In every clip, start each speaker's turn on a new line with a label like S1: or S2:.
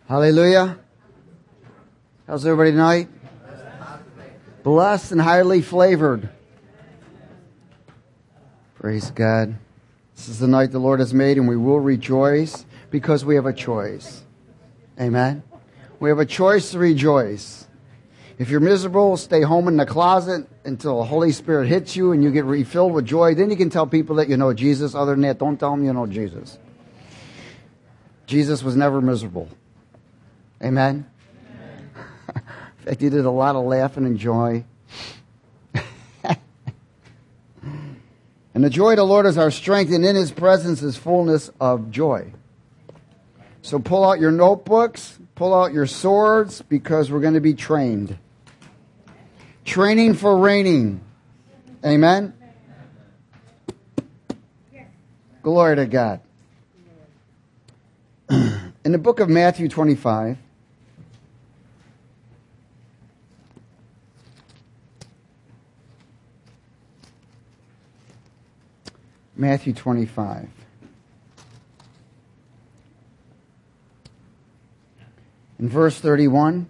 S1: Hallelujah. How's everybody tonight? Blessed and highly flavored. Praise God. This is the night the Lord has made, and we will rejoice because we have a choice. Amen. We have a choice to rejoice. If you're miserable, stay home in the closet until the Holy Spirit hits you and you get refilled with joy. Then you can tell people that you know Jesus. Other than that, don't tell them you know Jesus. Jesus was never miserable. Amen? In fact, he did a lot of laughing and joy. And the joy of the Lord is our strength, and in His presence is fullness of joy. So pull out your notebooks, pull out your swords, because we're going to be trained. Training for reigning. Amen? Glory to God. In the book of Matthew 25, Matthew 25. In verse 31.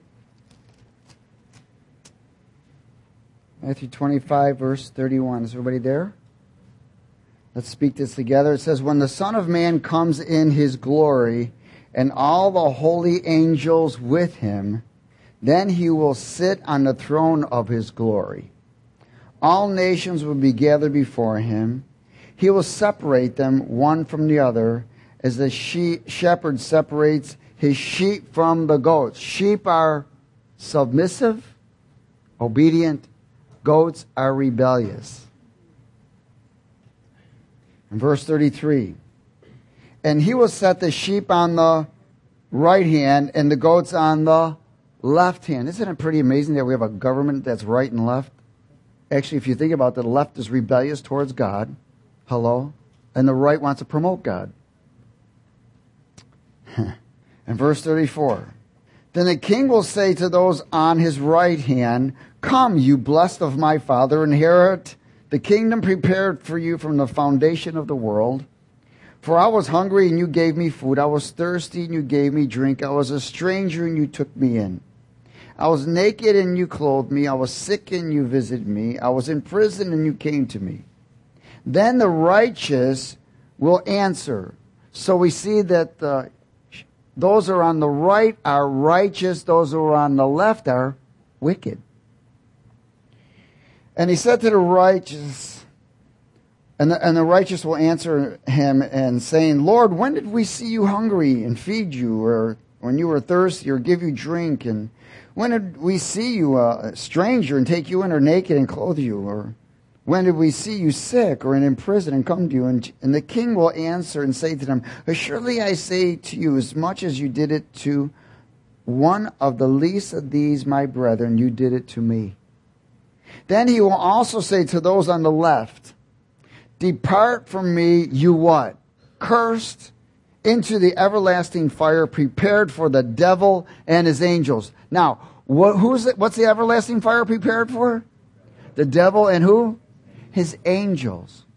S1: Matthew 25, verse 31. Is everybody there? Let's speak this together. It says, "When the Son of Man comes in His glory, and all the holy angels with Him, then He will sit on the throne of His glory. All nations will be gathered before Him. He will separate them one from the other, as the shepherd separates his sheep from the goats." Sheep are submissive, obedient. Goats are rebellious. In verse 33, "And He will set the sheep on the right hand and the goats on the left hand." Isn't it pretty amazing that we have a government that's right and left? Actually, if you think about it, the left is rebellious towards God. Hello? And the right wants to promote God. In verse 34, "Then the king will say to those on his right hand, 'Come, you blessed of my Father, inherit the kingdom prepared for you from the foundation of the world. For I was hungry, and you gave me food. I was thirsty, and you gave me drink. I was a stranger, and you took me in. I was naked, and you clothed me. I was sick, and you visited me. I was in prison, and you came to me.' Then the righteous will answer." So we see that those who are on the right are righteous. Those who are on the left are wicked. "And He said to the righteous, and the righteous will answer Him and saying, 'Lord, when did we see you hungry and feed you, or when you were thirsty or give you drink? And when did we see you a stranger and take you in, or naked and clothe you? Or when did we see you sick or in prison and come to you?' And the king will answer and say to them, 'Surely I say to you, as much as you did it to one of the least of these my brethren, you did it to me.' Then He will also say to those on the left, 'Depart from me, you' what? 'Cursed, into the everlasting fire prepared for the devil and his angels.'" Now, what's the everlasting fire prepared for? The devil and who? His angels.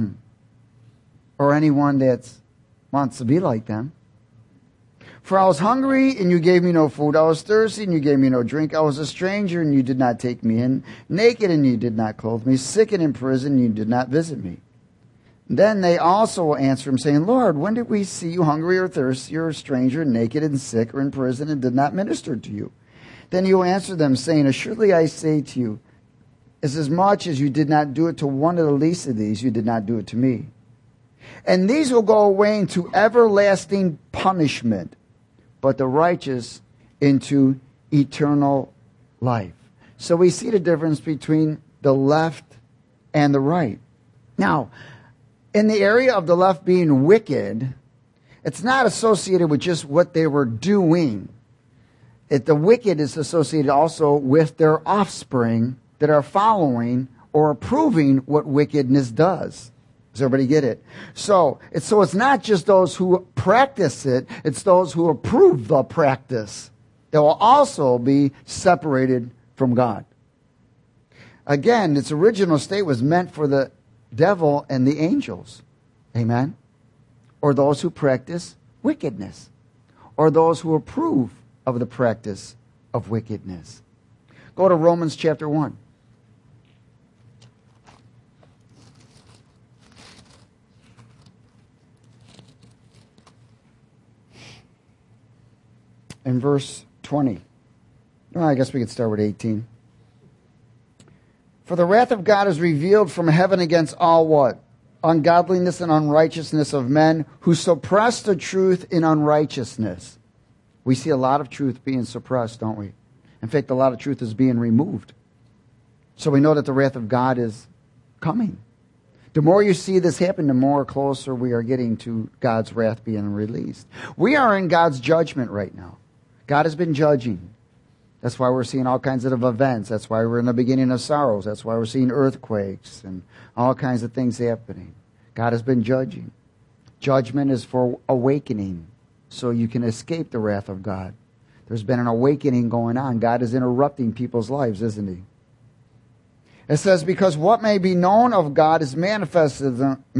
S1: Or anyone that wants to be like them. "For I was hungry, and you gave me no food. I was thirsty, and you gave me no drink. I was a stranger, and you did not take me in. Naked, and you did not clothe me. Sick and in prison, and you did not visit me." Then they also will answer Him, saying, "Lord, when did we see you hungry or thirsty or a stranger, naked and sick or in prison, and did not minister to you?" Then He will answer them, saying, "Surely I say to you, as much as you did not do it to one of the least of these, you did not do it to me. And these will go away into everlasting punishment, but the righteous into eternal life." So we see the difference between the left and the right. Now, in the area of the left being wicked, it's not associated with just what they were doing. The wicked is associated also with their offspring that are following or approving what wickedness does. Does everybody get it? So it's not just those who practice it, it's those who approve the practice that will also be separated from God. Again, its original state was meant for the devil and the angels. Amen? Or those who practice wickedness. or those who approve of the practice of wickedness. Go to Romans chapter 1. In verse 20. Well, I guess we could start with 18. For the wrath of God is revealed from heaven against all what? Ungodliness and unrighteousness of men who suppress the truth in unrighteousness. We see a lot of truth being suppressed, don't we? In fact, a lot of truth is being removed. So we know that the wrath of God is coming. The more you see this happen, the more closer we are getting to God's wrath being released. We are in God's judgment right now. God has been judging. That's why we're seeing all kinds of events. That's why we're in the beginning of sorrows. That's why we're seeing earthquakes and all kinds of things happening. God has been judging. Judgment is for awakening, so you can escape the wrath of God. There's been an awakening going on. God is interrupting people's lives, isn't he? It says, because what may be known of God is manifested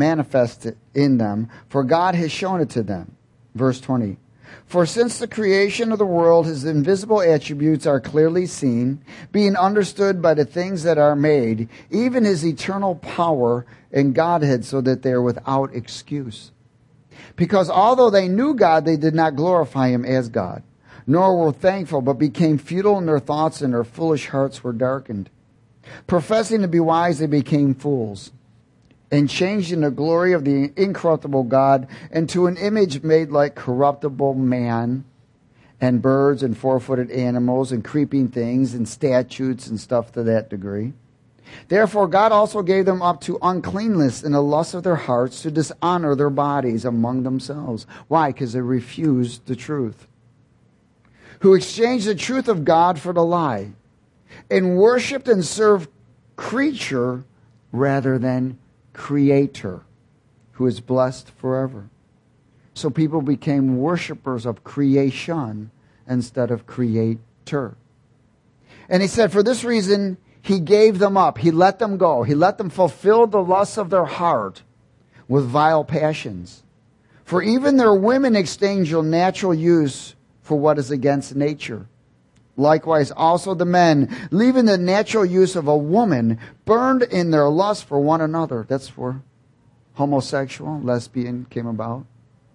S1: in them, for God has shown it to them. Verse 20. For since the creation of the world, his invisible attributes are clearly seen, being understood by the things that are made, even his eternal power and Godhead, so that they are without excuse. Because although they knew God, they did not glorify him as God, nor were thankful, but became futile in their thoughts, and their foolish hearts were darkened. Professing to be wise, they became fools, and changed in the glory of the incorruptible God into an image made like corruptible man and birds and four-footed animals and creeping things and statutes and stuff to that degree. Therefore God also gave them up to uncleanness in the lust of their hearts to dishonor their bodies among themselves. Why? Because they refused the truth. Who exchanged the truth of God for the lie, and worshipped and served creature rather than Creator, who is blessed forever. So people became worshipers of creation instead of Creator. And he said, for this reason, he gave them up. He let them go. He let them fulfill the lusts of their heart with vile passions. For even their women exchange your natural use for what is against nature. Likewise, also the men, leaving the natural use of a woman, burned in their lust for one another. That's where homosexual, lesbian came about.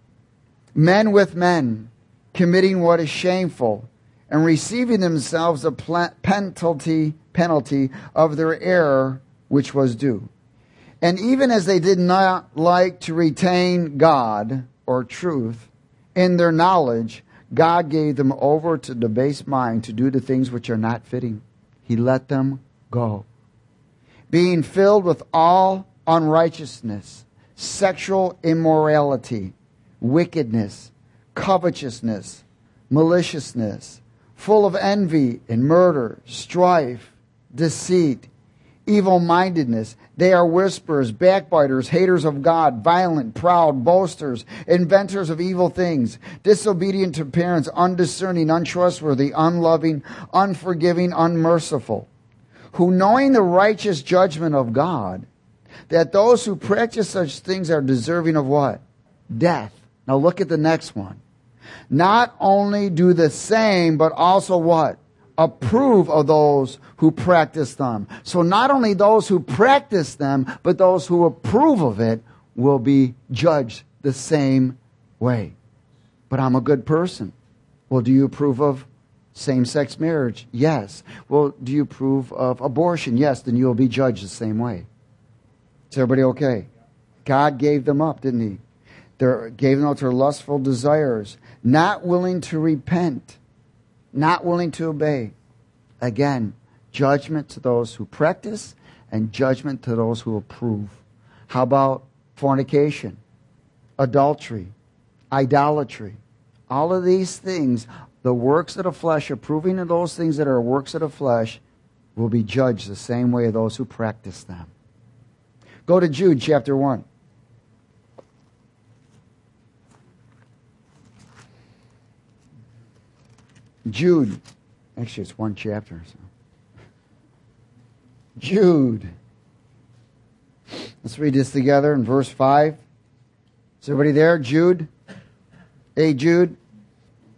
S1: Men with men, committing what is shameful, and receiving themselves the penalty of their error which was due. And even as they did not like to retain God, or truth, in their knowledge, God gave them over to the base mind to do the things which are not fitting. He let them go. Being filled with all unrighteousness, sexual immorality, wickedness, covetousness, maliciousness, full of envy and murder, strife, deceit, evil-mindedness. They are whisperers, backbiters, haters of God, violent, proud, boasters, inventors of evil things, disobedient to parents, undiscerning, untrustworthy, unloving, unforgiving, unmerciful, who knowing the righteous judgment of God, that those who practice such things are deserving of what? Death. Now look at the next one. Not only do the same, but also what? Approve of those who practice them. So not only those who practice them, but those who approve of it will be judged the same way. But I'm a good person. Well, do you approve of same-sex marriage? Yes. Well, do you approve of abortion? Yes. Then you'll be judged the same way. Is everybody okay? God gave them up, didn't he? They gave them up to their lustful desires, not willing to repent, not willing to obey. Again, judgment to those who practice and judgment to those who approve. How about fornication, adultery, idolatry? All of these things, the works of the flesh, approving of those things that are works of the flesh, will be judged the same way as those who practice them. Go to Jude chapter 1. Jude. Actually, it's one chapter. So. Jude. Let's read this together in verse 5. Is everybody there? Jude? Hey, Jude.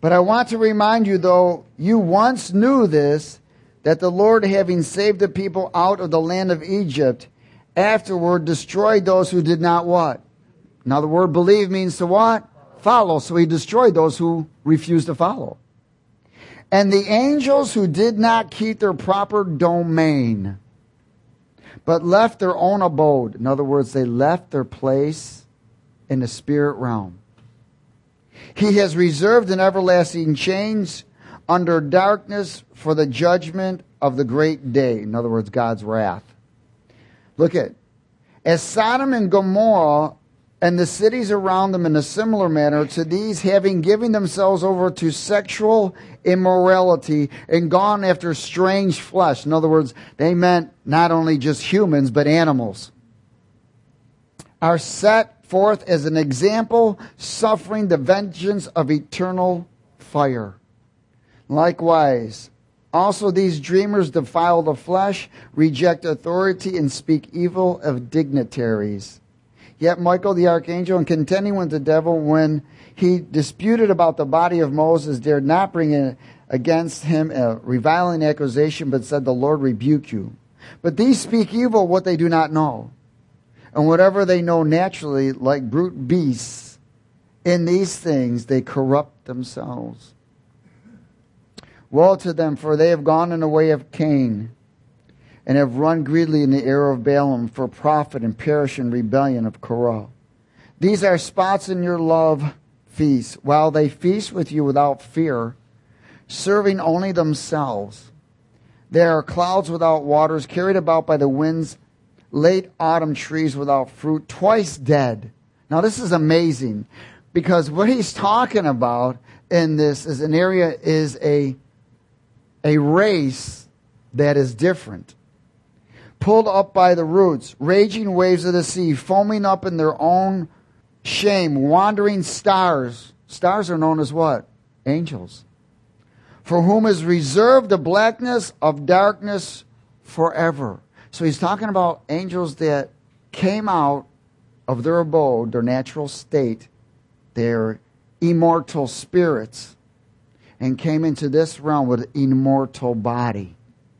S1: But I want to remind you, though you once knew this, that the Lord, having saved the people out of the land of Egypt, afterward destroyed those who did not what? Now the word believe means to what? Follow. So he destroyed those who refused to follow. And the angels who did not keep their proper domain, but left their own abode. In other words, they left their place in the spirit realm. He has reserved an everlasting chains under darkness for the judgment of the great day. In other words, God's wrath. Look at, as Sodom and Gomorrah and the cities around them in a similar manner, to these having given themselves over to sexual immorality and gone after strange flesh. In other words, they meant not only just humans, but animals. Are set forth as an example, suffering the vengeance of eternal fire. Likewise, also these dreamers defile the flesh, reject authority, and speak evil of dignitaries. Yet Michael the archangel, in contending with the devil when he disputed about the body of Moses, dared not bring in against him a reviling accusation, but said, the Lord rebuke you. But these speak evil of what they do not know. And whatever they know naturally, like brute beasts, in these things they corrupt themselves. Woe to them, for they have gone in the way of Cain, and have run greedily in the error of Balaam for profit, and perish in rebellion of Korah. These are spots in your love feast, while they feast with you without fear, serving only themselves. They are clouds without waters, carried about by the winds, late autumn trees without fruit, twice dead. Now this is amazing, because what he's talking about in this is an area, is a race that is different. Pulled up by the roots, raging waves of the sea, foaming up in their own shame, wandering stars. Stars are known as what? Angels. For whom is reserved the blackness of darkness forever. So he's talking about angels that came out of their abode, their natural state, their immortal spirits, and came into this realm with an immortal body.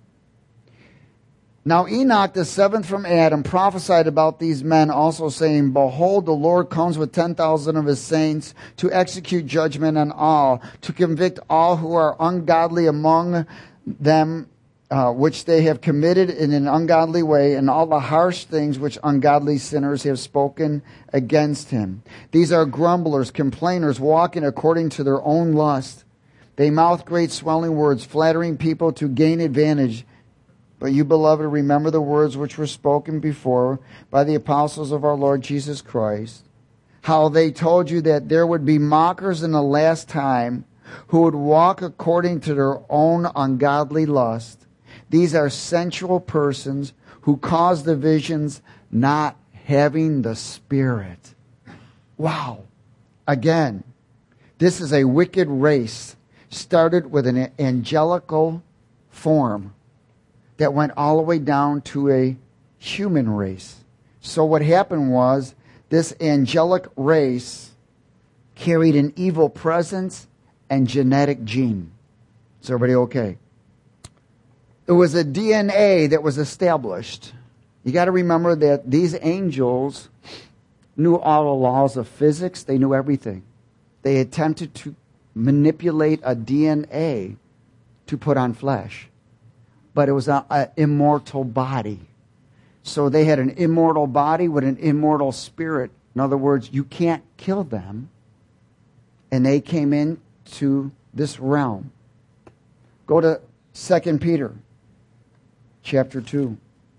S1: Now Enoch, the seventh from Adam, prophesied about these men, also saying, behold, the Lord comes with 10,000 of his saints to execute judgment on all, to convict all who are ungodly among them, which they have committed in an ungodly way, and all the harsh things which ungodly sinners have spoken against him. These are grumblers, complainers, walking according to their own lust. They mouth great swelling words, flattering people to gain advantage. But you, beloved, remember the words which were spoken before by the apostles of our Lord Jesus Christ, how they told you that there would be mockers in the last time who would walk according to their own ungodly lust. These are sensual persons who cause divisions, not having the Spirit. Wow. Again, this is a wicked race, started with an angelical form that went all the way down to a human race. So what happened was, this angelic race carried an evil presence and genetic gene. Is everybody okay? It was a DNA that was established. You got to remember that these angels knew all the laws of physics. They knew everything. They attempted to manipulate a DNA to put on flesh. But it was an immortal body. So they had an immortal body with an immortal spirit. In other words, you can't kill them. And they came into this realm. Go to 2 Peter chapter 2.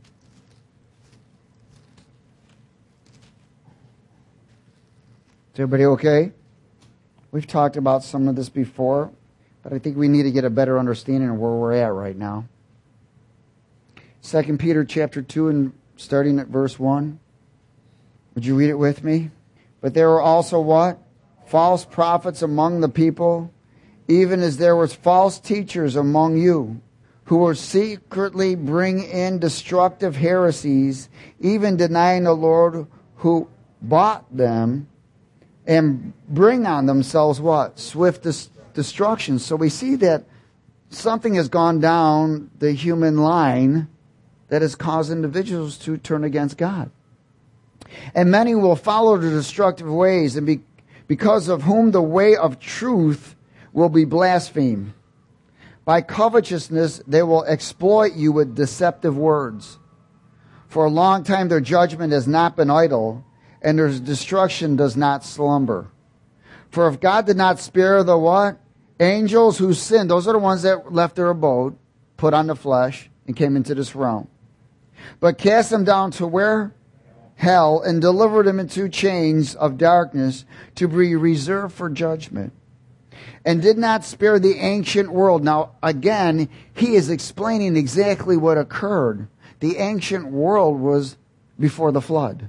S1: Is everybody okay? We've talked about some of this before, but I think we need to get a better understanding of where we're at right now. 2 Peter chapter 2 and starting at verse 1. Would you read it with me? But there were also what? False prophets among the people, even as there was false teachers among you, who were secretly bring in destructive heresies, even denying the Lord who bought them, and bring on themselves what? Swift destruction. So we see that something has gone down the human line that has caused individuals to turn against God. And many will follow the destructive ways, and because of whom the way of truth will be blasphemed. By covetousness they will exploit you with deceptive words. For a long time their judgment has not been idle, and their destruction does not slumber. For if God did not spare the what? Angels who sinned, those are the ones that left their abode, put on the flesh, and came into this realm. But cast them down to where? Hell, and delivered them into chains of darkness to be reserved for judgment. And did not spare the ancient world. Now, again, he is explaining exactly what occurred. The ancient world was before the flood.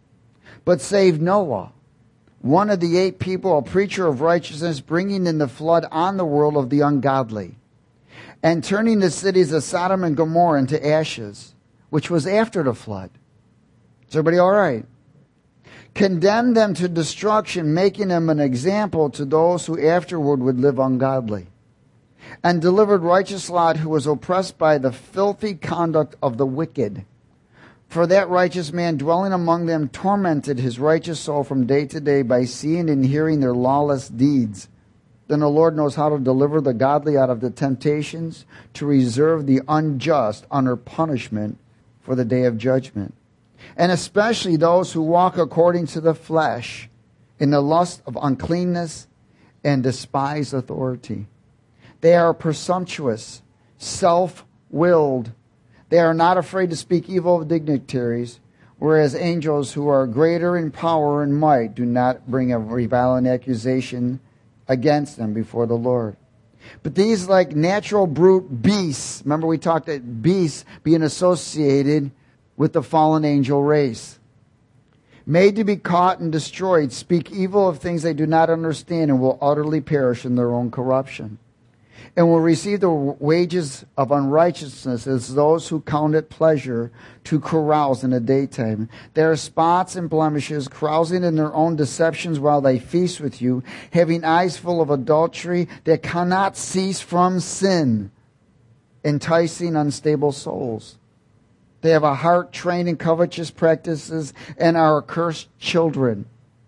S1: But saved Noah, one of the 8 people, a preacher of righteousness, bringing in the flood on the world of the ungodly, and turning the cities of Sodom and Gomorrah into ashes, which was after the flood. Is everybody all right? Condemned them to destruction, making them an example to those who afterward would live ungodly. And delivered righteous Lot, who was oppressed by the filthy conduct of the wicked. For that righteous man dwelling among them tormented his righteous soul from day to day by seeing and hearing their lawless deeds. Then the Lord knows how to deliver the godly out of the temptations, to reserve the unjust under punishment for the day of judgment. And especially those who walk according to the flesh, in the lust of uncleanness and despise authority. They are presumptuous, self-willed. They are not afraid to speak evil of dignitaries, whereas angels who are greater in power and might do not bring a reviling accusation against them before the Lord. But these, like natural brute beasts, remember we talked about beasts being associated with the fallen angel race, made to be caught and destroyed, speak evil of things they do not understand, and will utterly perish in their own corruption, and will receive the wages of unrighteousness as those who count it pleasure to carouse in the daytime. There are spots and blemishes, carousing in their own deceptions while they feast with you, having eyes full of adultery that cannot cease from sin, enticing unstable souls. They have a heart trained in covetous practices and are accursed children.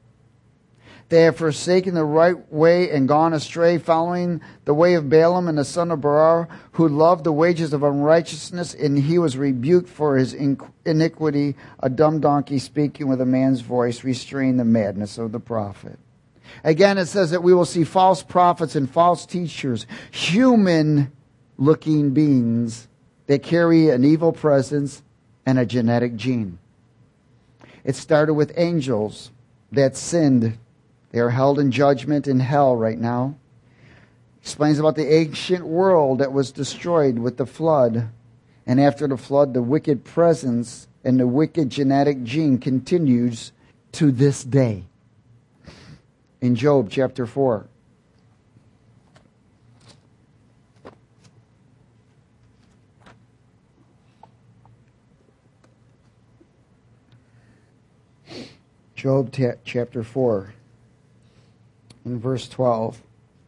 S1: They have forsaken the right way and gone astray, following the way of Balaam and the son of Beor, who loved the wages of unrighteousness, and he was rebuked for his iniquity. A dumb donkey speaking with a man's voice restrained the madness of the prophet. Again, it says that we will see false prophets and false teachers, human-looking beings that carry an evil presence and a genetic gene. It started with angels that sinned. They are held in judgment in hell right now. Explains about the ancient world that was destroyed with the flood. And after the flood, the wicked presence and the wicked genetic gene continues to this day. In Job chapter 4. Job chapter 4, in verse 12.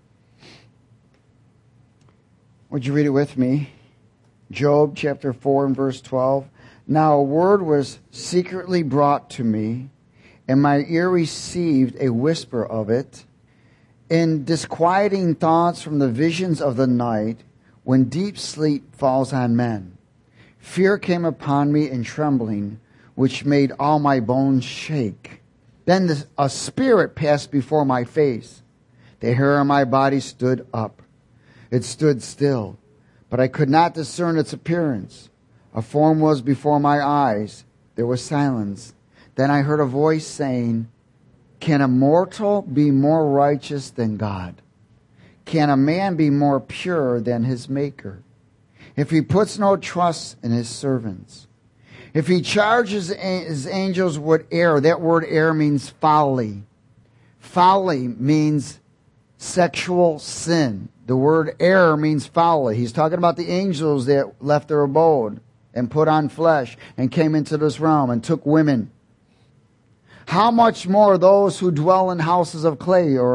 S1: Would you read it with me? Job chapter 4 and verse 12. Now a word was secretly brought to me, and my ear received a whisper of it. In disquieting thoughts from the visions of the night, when deep sleep falls on men. Fear came upon me and trembling, which made all my bones shake. Then a spirit passed before my face. The hair on my body stood up. It stood still, but I could not discern its appearance. A form was before my eyes. There was silence. Then I heard a voice saying, Can a mortal be more righteous than God? Can a man be more pure than his Maker? If he puts no trust in his servants. If he charges his angels with error, that word error means folly. Folly means sexual sin. The word error means folly. He's talking about the angels that left their abode and put on flesh and came into this realm and took women. How much more those who dwell in houses of clay or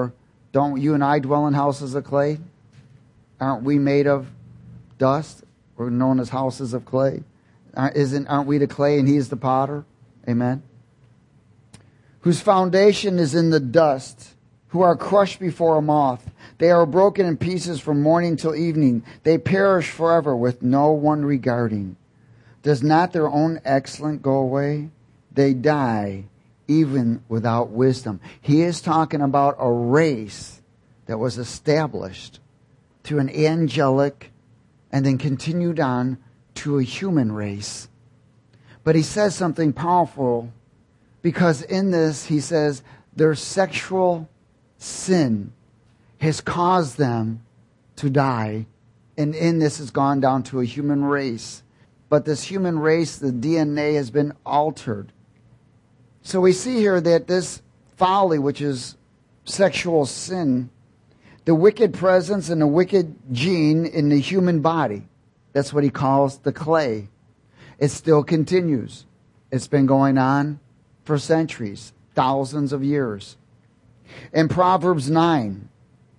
S1: Don't you and I dwell in houses of clay? Aren't we made of dust? We're known as houses of clay. Aren't we the clay and he is the potter? Amen. Whose foundation is in the dust, who are crushed before a moth. They are broken in pieces from morning till evening. They perish forever with no one regarding. Does not their own excellence go away? They die even without wisdom. He is talking about a race that was established through an angelic and then continued on to a human race. But he says something powerful, because in this he says their sexual sin has caused them to die. And in this has gone down to a human race. But this human race, the DNA has been altered. So we see here that this folly, which is sexual sin, the wicked presence and the wicked gene in the human body, that's what he calls the clay. It still continues. It's been going on for centuries, thousands of years. In Proverbs 9,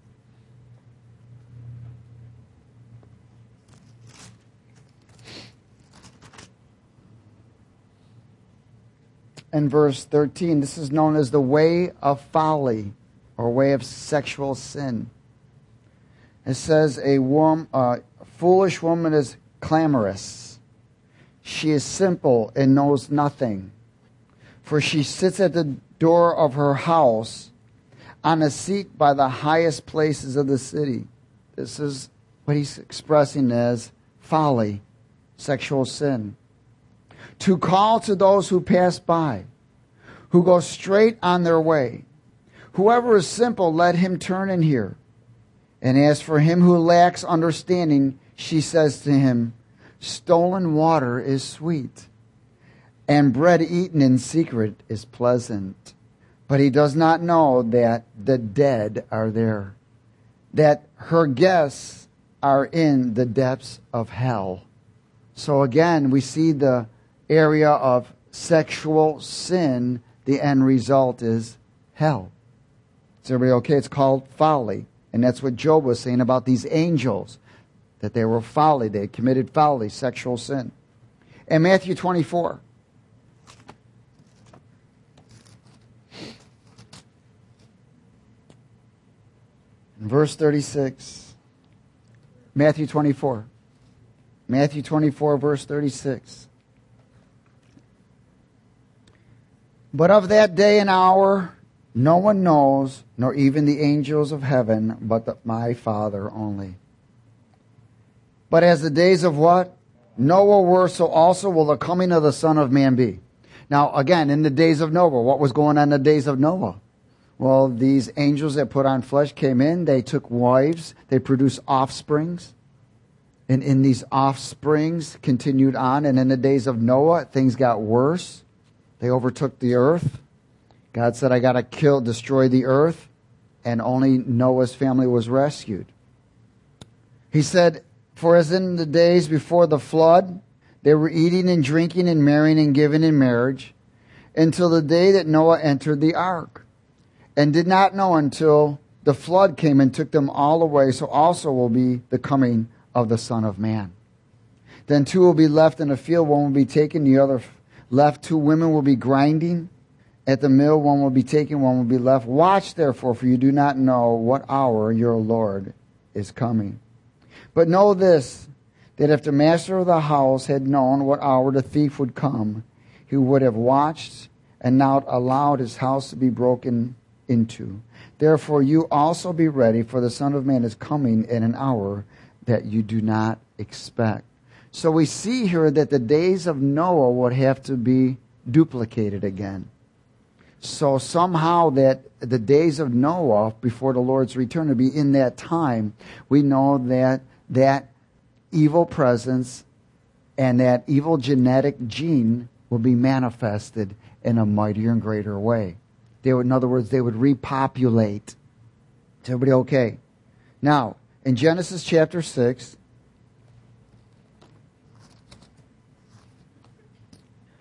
S1: and verse 13, this is known as the way of folly, or way of sexual sin. It says, a foolish woman is clamorous. She is simple and knows nothing. For she sits at the door of her house on a seat by the highest places of the city. This is what he's expressing as folly, sexual sin. To call to those who pass by, who go straight on their way. Whoever is simple, let him turn and hear. And as for him who lacks understanding, she says to him, stolen water is sweet, and bread eaten in secret is pleasant. But he does not know that the dead are there, that her guests are in the depths of hell. So again, we see the area of sexual sin. The end result is hell. Is everybody okay? It's called folly. And that's what Job was saying about these angels, that they were folly. They committed folly, sexual sin. In Matthew 24, verse 36. Matthew 24. Matthew 24, verse 36. But of that day and hour no one knows, nor even the angels of heaven, but my Father only. But as the days of what? Noah were, so also will the coming of the Son of Man be. Now, again, in the days of Noah, what was going on in the days of Noah? Well, these angels that put on flesh came in, they took wives, they produced offsprings. And in these offsprings continued on. And in the days of Noah, things got worse. They overtook the earth. God said, I got to destroy the earth. And only Noah's family was rescued. He said, for as in the days before the flood, they were eating and drinking and marrying and giving in marriage until the day that Noah entered the ark, and did not know until the flood came and took them all away. So also will be the coming of the Son of Man. Then two will be left in a field, one will be taken, the other left. Two women will be grinding at the mill, one will be taken, one will be left. Watch therefore, for you do not know what hour your Lord is coming. But know this, that if the master of the house had known what hour the thief would come, he would have watched and not allowed his house to be broken into. Therefore you also be ready, for the Son of Man is coming in an hour that you do not expect. So we see here that the days of Noah would have to be duplicated again. So somehow that the days of Noah before the Lord's return to be in that time, we know that that evil presence and that evil genetic gene will be manifested in a mightier and greater way. They would, in other words, they would repopulate. Is everybody okay? Now, in Genesis chapter 6,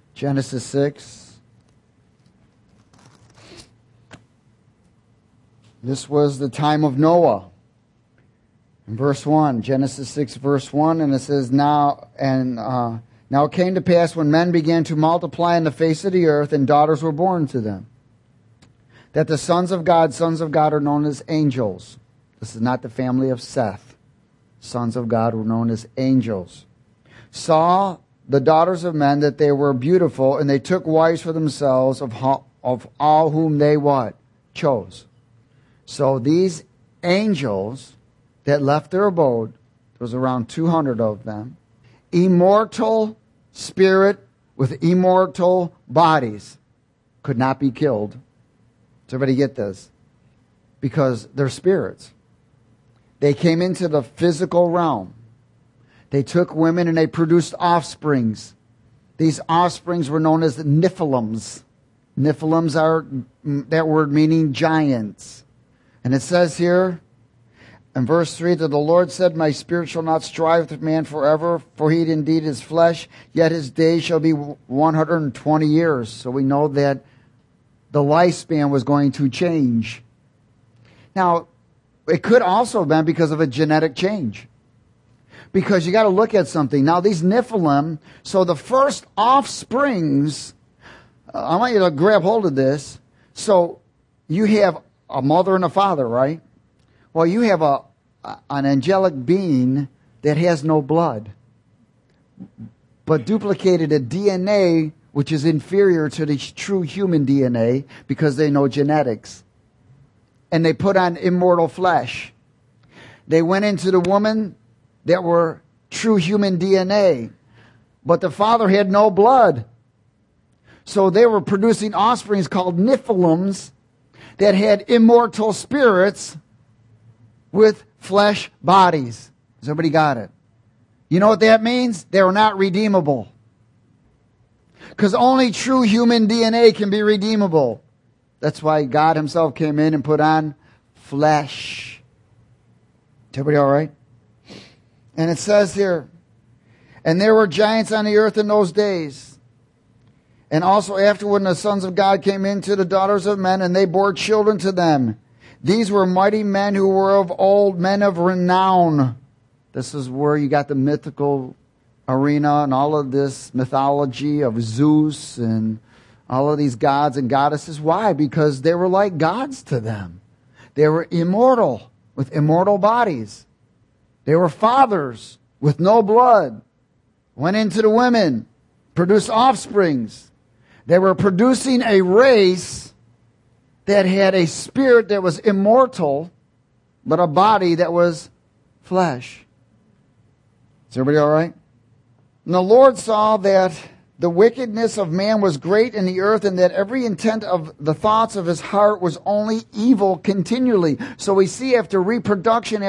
S1: Genesis 6, This was the time of Noah. In verse 1, Genesis 6, verse 1, and it says, Now it came to pass when men began to multiply on the face of the earth, and daughters were born to them, that the sons of God are known as angels. This is not the family of Seth. Sons of God were known as angels. Saw the daughters of men that they were beautiful, and they took wives for themselves of all whom they what? Chose. So these angels that left their abode, there was around 200 of them, immortal spirit with immortal bodies, could not be killed. Does everybody get this? Because they're spirits. They came into the physical realm. They took women and they produced offsprings. These offsprings were known as the Nephilims. Nephilims are that word meaning giants. And it says here in verse 3 that the Lord said, My spirit shall not strive with man forever, for he indeed is flesh, yet his days shall be 120 years. So we know that the lifespan was going to change. Now, it could also have been because of a genetic change. Because you got to look at something. Now, these Nephilim, so the first offsprings, I want you to grab hold of this. So you have a mother and a father, right? Well, you have an angelic being that has no blood, but duplicated a DNA which is inferior to the true human DNA because they know genetics. And they put on immortal flesh. They went into the woman that were true human DNA, but the father had no blood. So they were producing offsprings called Nephilims that had immortal spirits with flesh bodies. Has everybody got it? You know what that means? They were not redeemable. Because only true human DNA can be redeemable. That's why God himself came in and put on flesh. Is everybody all right? And it says here, and there were giants on the earth in those days. And also afterward, the sons of God came into the daughters of men, and they bore children to them. These were mighty men who were of old, men of renown. This is where you got the mythical arena and all of this mythology of Zeus and all of these gods and goddesses. Why? Because they were like gods to them. They were immortal, with immortal bodies. They were fathers with no blood. Went into the women, produced offsprings. They were producing a race that had a spirit that was immortal, but a body that was flesh. Is everybody all right? And the Lord saw that the wickedness of man was great in the earth, and that every intent of the thoughts of his heart was only evil continually. So we see after reproduction,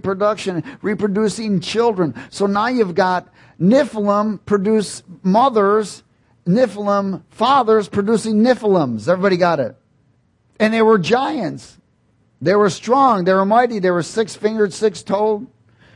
S1: reproducing children. So now you've got Nephilim produce mothers, Nephilim fathers producing Nephilims. Everybody got it? And they were giants. They were strong. They were mighty. They were 6-fingered, 6-toed.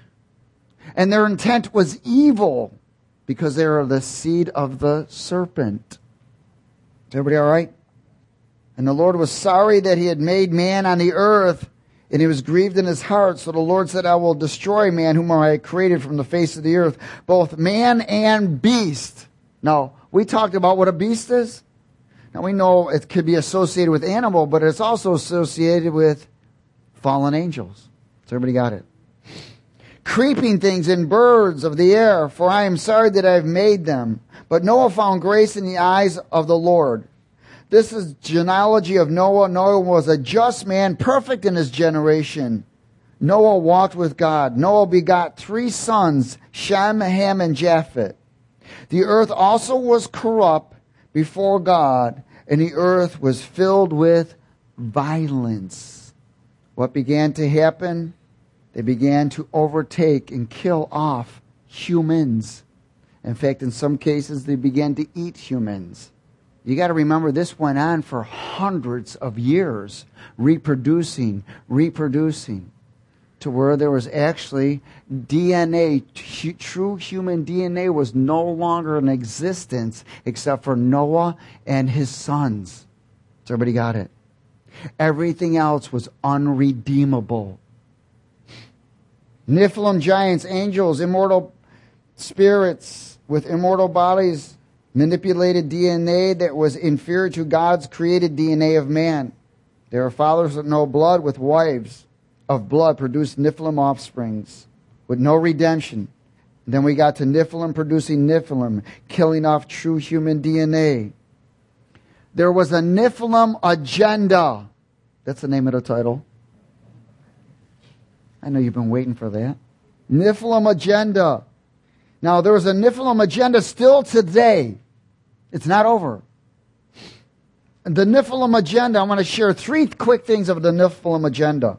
S1: And their intent was evil, because they are the seed of the serpent. Is everybody all right? And the Lord was sorry that he had made man on the earth, and he was grieved in his heart. So the Lord said, I will destroy man whom I created from the face of the earth, both man and beast. Now, we talked about what a beast is. Now, we know it could be associated with animal, but it's also associated with fallen angels. So everybody got it? Creeping things and birds of the air, for I am sorry that I have made them. But Noah found grace in the eyes of the Lord. This is genealogy of Noah. Noah was a just man, perfect in his generation. Noah walked with God. Noah begot 3 sons, Shem, Ham, and Japheth. The earth also was corrupt before God, and the earth was filled with violence. What began to happen? They began to overtake and kill off humans. In fact, in some cases, they began to eat humans. You got to remember, this went on for hundreds of years, reproducing, to where there was actually DNA, true human DNA was no longer in existence except for Noah and his sons. So everybody got it? Everything else was unredeemable. Nephilim, giants, angels, immortal spirits with immortal bodies, manipulated DNA that was inferior to God's created DNA of man. They are fathers of no blood with wives of blood produced Nephilim offsprings with no redemption. Then we got to Nephilim producing Nephilim, killing off true human DNA. There was a Nephilim agenda. That's the name of the title. I know you've been waiting for that. Nephilim agenda. Now, there was a Nephilim agenda still today. It's not over. The Nephilim agenda, I want to share 3 quick things of the Nephilim agenda.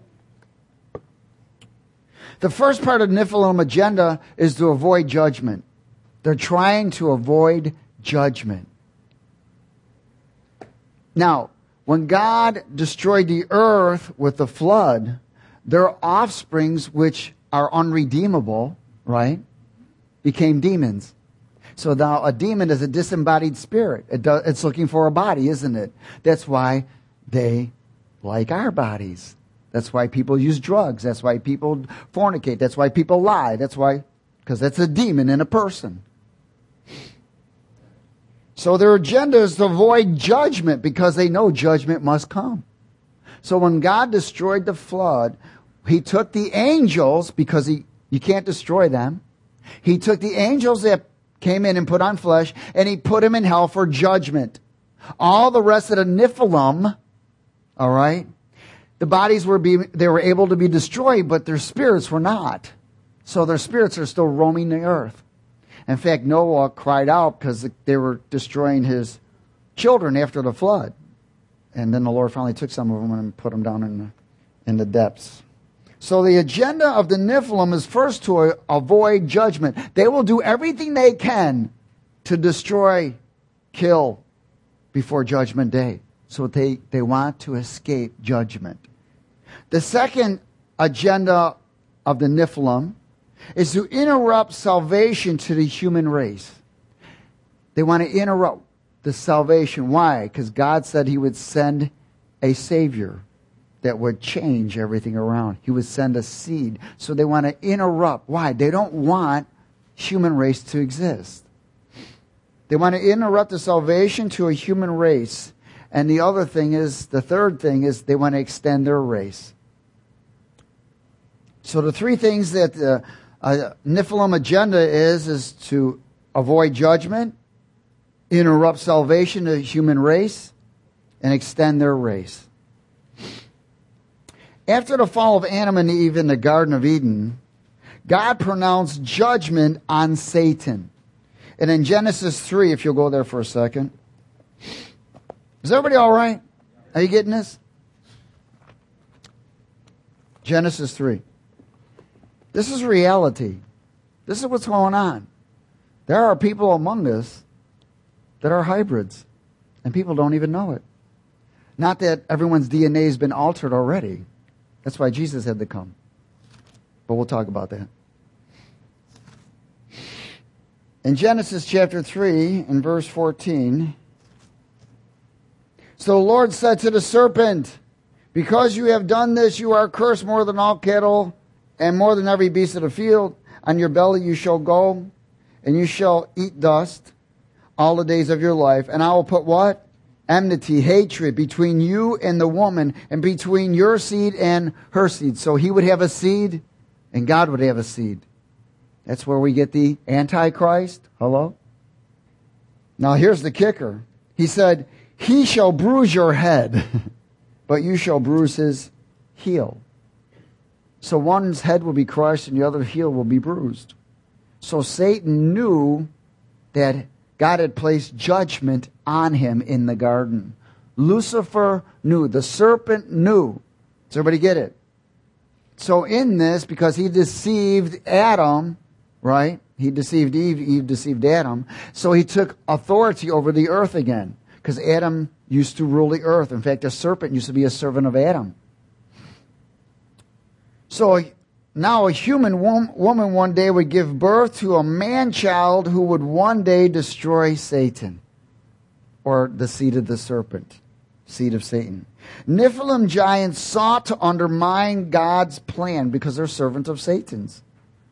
S1: The first part of the Nephilim agenda is to avoid judgment. They're trying to avoid judgment. Now, when God destroyed the earth with the flood, their offsprings, which are unredeemable, right, became demons. So now a demon is a disembodied spirit. It's looking for a body, isn't it? That's why they like our bodies. That's why people use drugs. That's why people fornicate. That's why people lie. That's why, because that's a demon in a person. So their agenda is to avoid judgment because they know judgment must come. So when God destroyed the flood, He took the angels, because you can't destroy them. He took the angels that came in and put on flesh, and He put them in hell for judgment. All the rest of the Nephilim, all right, the bodies they were able to be destroyed, but their spirits were not. So their spirits are still roaming the earth. In fact, Noah cried out because they were destroying his children after the flood. And then the Lord finally took some of them and put them down in the depths. So the agenda of the Nephilim is first to avoid judgment. They will do everything they can to destroy, kill before Judgment Day. So they want to escape judgment. The second agenda of the Nephilim is to interrupt salvation to the human race. They want to interrupt the salvation. Why? Because God said He would send a Savior that would change everything around. He would send a seed. So they want to interrupt. Why? They don't want human race to exist. They want to interrupt the salvation to a human race. And the third thing is they want to extend their race. So the 3 things that the Nephilim agenda is to avoid judgment, interrupt salvation to the human race, and extend their race. After the fall of Adam and Eve in the Garden of Eden, God pronounced judgment on Satan. And in Genesis 3, if you'll go there for a second. Is everybody all right? Are you getting this? Genesis 3. This is reality. This is what's going on. There are people among us that are hybrids, and people don't even know it. Not that everyone's DNA has been altered already. That's why Jesus had to come. But we'll talk about that. In Genesis chapter 3, in verse 14, so the Lord said to the serpent, because you have done this, you are cursed more than all cattle and more than every beast of the field. On your belly you shall go, and you shall eat dust all the days of your life. And I will put what? Enmity, hatred between you and the woman, and between your seed and her seed. So he would have a seed, and God would have a seed. That's where we get the Antichrist. Hello? Now here's the kicker. He said, he shall bruise your head, but you shall bruise his heel. So one's head will be crushed and the other heel will be bruised. So Satan knew that God had placed judgment on him in the garden. Lucifer knew. The serpent knew. Does everybody get it? So in this, because he deceived Adam, right? He deceived Eve. Eve deceived Adam. So he took authority over the earth again. Because Adam used to rule the earth. In fact, the serpent used to be a servant of Adam. So now a human woman one day would give birth to a man-child who would one day destroy Satan, or the seed of the serpent. seed of Satan. Nephilim giants sought to undermine God's plan because they're servants of Satan's.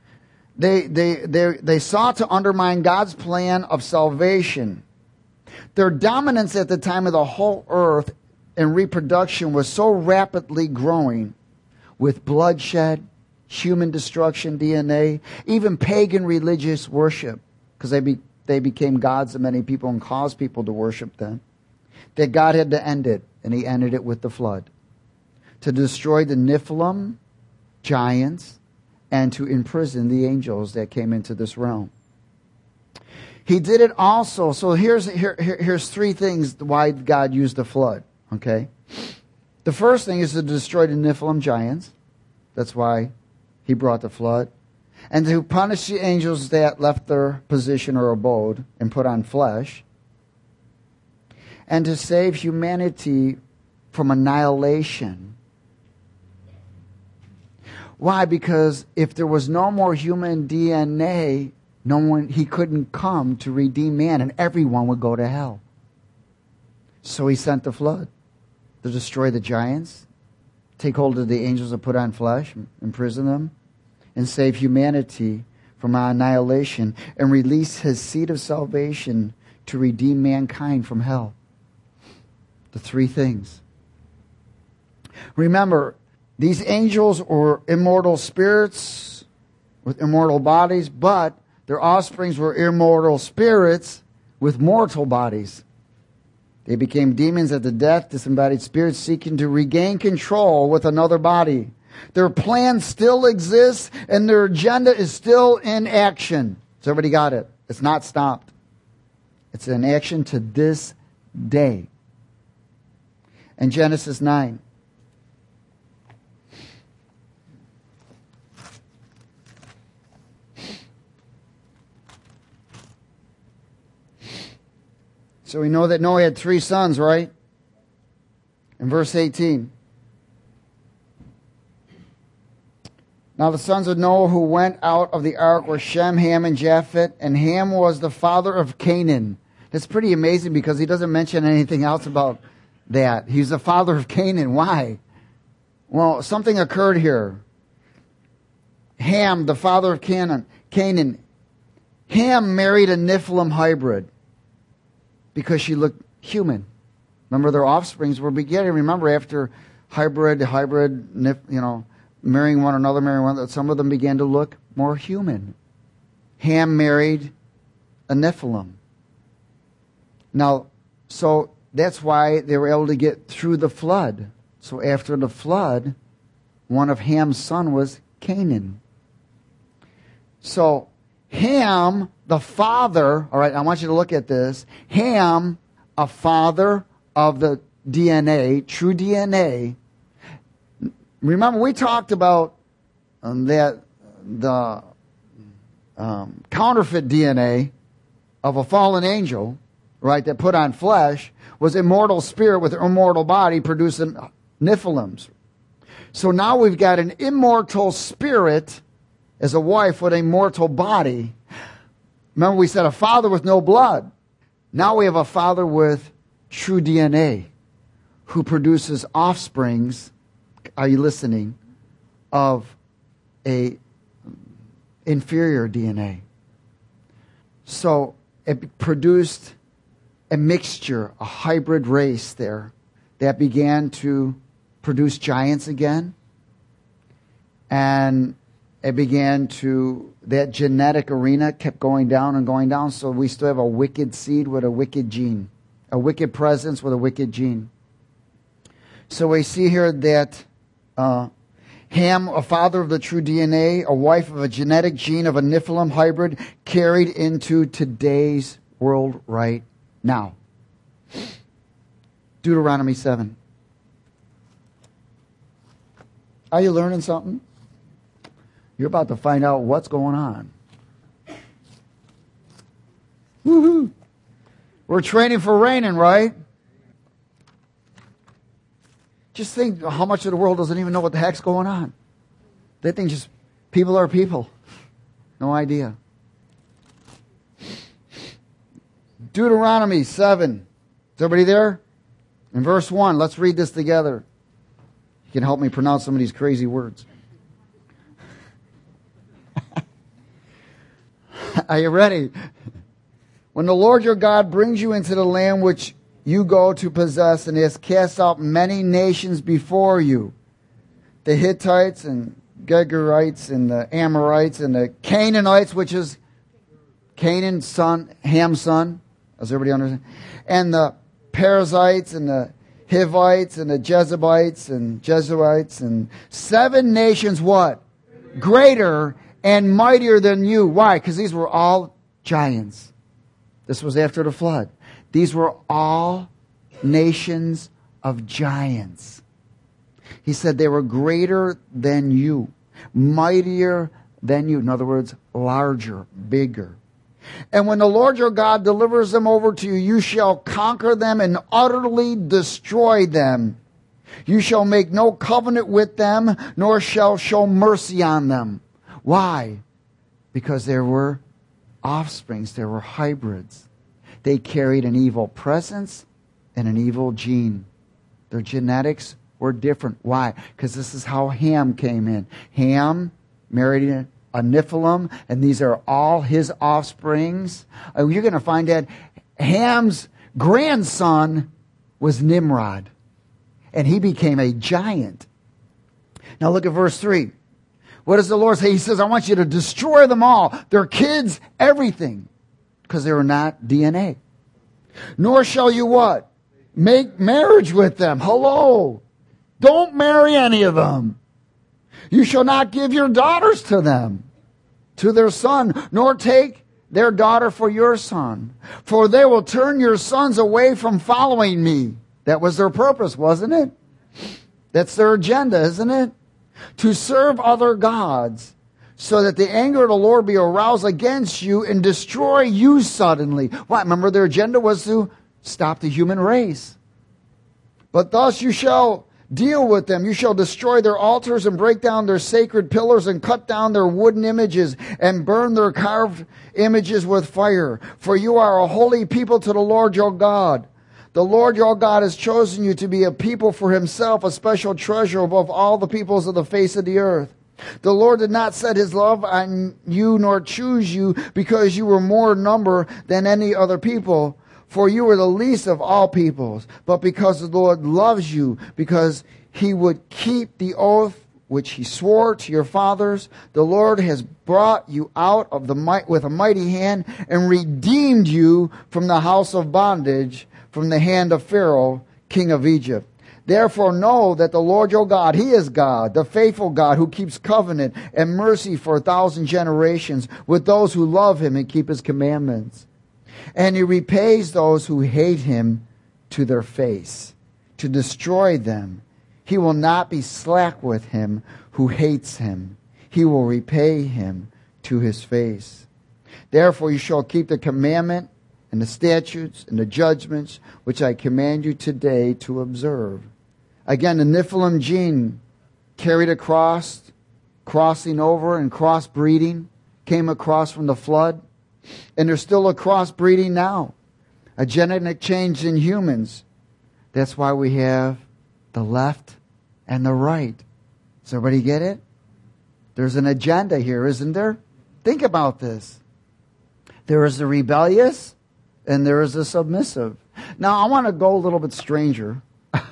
S1: They sought to undermine God's plan of salvation. Their dominance at the time of the whole earth and reproduction was so rapidly growing, with bloodshed, human destruction, DNA, even pagan religious worship, because they became gods of many people and caused people to worship them, that God had to end it, and he ended it with the flood, to destroy the Nephilim giants and to imprison the angels that came into this realm. He did it also. So here's three things why God used the flood. Okay, the first thing is to destroy the Nephilim giants. That's why he brought the flood, and to punish the angels that left their position or abode and put on flesh, and to save humanity from annihilation. Why? Because if there was no more human DNA, he couldn't come to redeem man, and everyone would go to hell. So he sent the flood to destroy the giants, take hold of the angels and put on flesh, imprison them, and save humanity from annihilation, and release his seed of salvation to redeem mankind from hell. The three things. Remember, these angels were immortal spirits with immortal bodies, but their offsprings were immortal spirits with mortal bodies. They became demons at the death, disembodied spirits seeking to regain control with another body. Their plan still exists, and their agenda is still in action. So everybody got it? It's not stopped. It's in action to this day. In Genesis 9. So we know that Noah had 3 sons, right? In verse 18. Now the sons of Noah who went out of the ark were Shem, Ham, and Japheth, and Ham was the father of Canaan. That's pretty amazing because he doesn't mention anything else about that. He's the father of Canaan. Why? Well, something occurred here. Ham, the father of Canaan. Ham married a Nephilim hybrid because she looked human. Remember, their offsprings were begetting. Remember, after hybrid, marrying one another, some of them began to look more human. Ham married a Nephilim. Now, so that's why they were able to get through the flood. So after the flood, one of Ham's son was Canaan. So Ham, the father, all right, I want you to look at this. Ham, a father of the DNA, true DNA. Remember, we talked about that the counterfeit DNA of a fallen angel, right, that put on flesh, was immortal spirit with an immortal body producing Nephilims. So now we've got an immortal spirit as a wife with a mortal body. Remember, we said a father with no blood. Now we have a father with true DNA who produces offsprings, are you listening, of a inferior DNA. So it produced a mixture, a hybrid race there that began to produce giants again. And it began to, that genetic arena kept going down and going down. So we still have a wicked seed with a wicked gene, a wicked presence with a wicked gene. So we see here that Ham, a father of the true DNA, a wife of a genetic gene of a Nephilim hybrid, carried into today's world right now. Deuteronomy 7. Are you learning something? You're about to find out what's going on. Woohoo! We're training for reigning, right? Just think how much of the world doesn't even know what the heck's going on. They think just people are people. No idea. Deuteronomy 7. Is everybody there? In verse 1, let's read this together. You can help me pronounce some of these crazy words. Are you ready? When the Lord your God brings you into the land which you go to possess, and he has cast out many nations before you, the Hittites and Gergerites and the Amorites and the Canaanites, which is Canaan's son, Ham's son, does everybody understand? And the Perizzites and the Hivites and the Jebusites and Jesuites and 7 nations, what? Greater and mightier than you. Why? Because these were all giants. This was after the flood. These were all nations of giants. He said they were greater than you, mightier than you. In other words, larger, bigger. And when the Lord your God delivers them over to you, you shall conquer them and utterly destroy them. You shall make no covenant with them, nor shall show mercy on them. Why? Because there were offsprings, there were hybrids. They carried an evil presence and an evil gene. Their genetics were different. Why? Because this is how Ham came in. Ham married a Nephilim, and these are all his offsprings. You're going to find that Ham's grandson was Nimrod, and he became a giant. Now look at verse 3. What does the Lord say? He says, I want you to destroy them all, their kids, everything, because they were not DNA. Nor shall you what? Make marriage with them. Hello. Don't marry any of them. You shall not give your daughters to them, to their son, nor take their daughter for your son. For they will turn your sons away from following me. That was their purpose, wasn't it? That's their agenda, isn't it? To serve other gods, so that the anger of the Lord be aroused against you and destroy you suddenly. What? Remember, their agenda was to stop the human race. But thus you shall deal with them. You shall destroy their altars and break down their sacred pillars and cut down their wooden images and burn their carved images with fire. For you are a holy people to the Lord your God. The Lord your God has chosen you to be a people for himself, a special treasure above all the peoples of the face of the earth. The Lord did not set his love on you nor choose you because you were more in number than any other people, for you were the least of all peoples, but because the Lord loves you, because he would keep the oath which he swore to your fathers. The Lord has brought you out of with a mighty hand and redeemed you from the house of bondage, from the hand of Pharaoh, king of Egypt. Therefore know that the Lord your God, he is God, the faithful God who keeps covenant and mercy for 1,000 generations with those who love him and keep his commandments. And he repays those who hate him to their face, to destroy them. He will not be slack with him who hates him. He will repay him to his face. Therefore you shall keep the commandment and the statutes and the judgments which I command you today to observe. Again, the Nephilim gene carried across, crossing over and crossbreeding, came across from the flood. And there's still a crossbreeding now. A genetic change in humans. That's why we have the left and the right. Does everybody get it? There's an agenda here, isn't there? Think about this. There is the rebellious and there is the submissive. Now, I want to go a little bit stranger.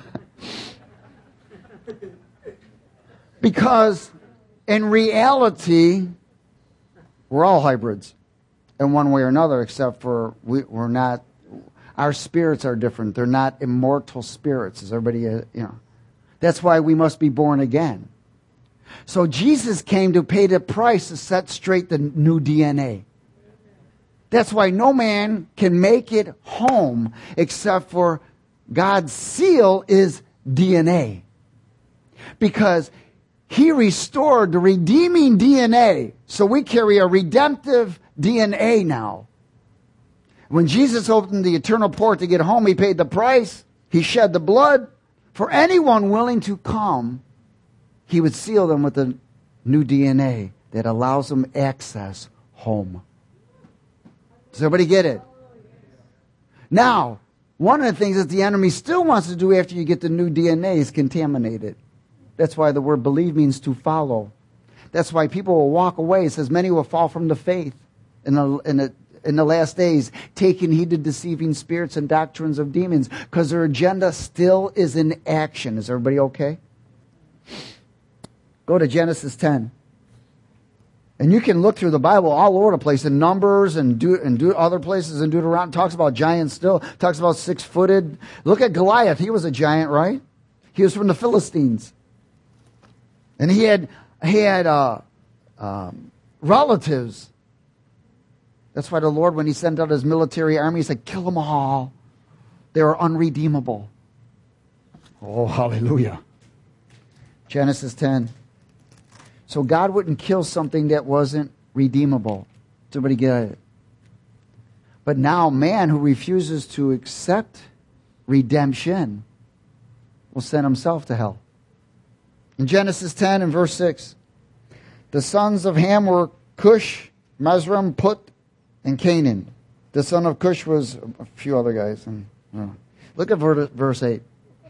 S1: Because in reality, we're all hybrids in one way or another, except for we're not, our spirits are different. They're not immortal spirits. Is everybody, That's why we must be born again. So Jesus came to pay the price to set straight the new DNA. That's why no man can make it home except for God's seal is DNA. Because he restored the redeeming DNA. So we carry a redemptive DNA now. When Jesus opened the eternal port to get home, he paid the price. He shed the blood. For anyone willing to come, he would seal them with the new DNA that allows them access home. Does everybody get it? Now, One of the things that the enemy still wants to do after you get the new DNA is contaminate it. That's why the word believe means to follow. That's why people will walk away. It says many will fall from the faith in the last days, taking heed to deceiving spirits and doctrines of demons, because their agenda still is in action. Is everybody okay? Go to Genesis 10. And you can look through the Bible all over the place, in Numbers and do other places in Deuteronomy. Talks about giants still. Talks about 6-footed. Look at Goliath. He was a giant, right? He was from the Philistines. And he had relatives. That's why the Lord, when he sent out his military army, he said, kill them all. They are unredeemable. Oh, hallelujah. Genesis 10. So God wouldn't kill something that wasn't redeemable. Somebody get it? But now man who refuses to accept redemption will send himself to hell. In Genesis 10 and verse 6, the sons of Ham were Cush, Mizraim, Put, and Canaan. The son of Cush was a few other guys. Look at verse 8.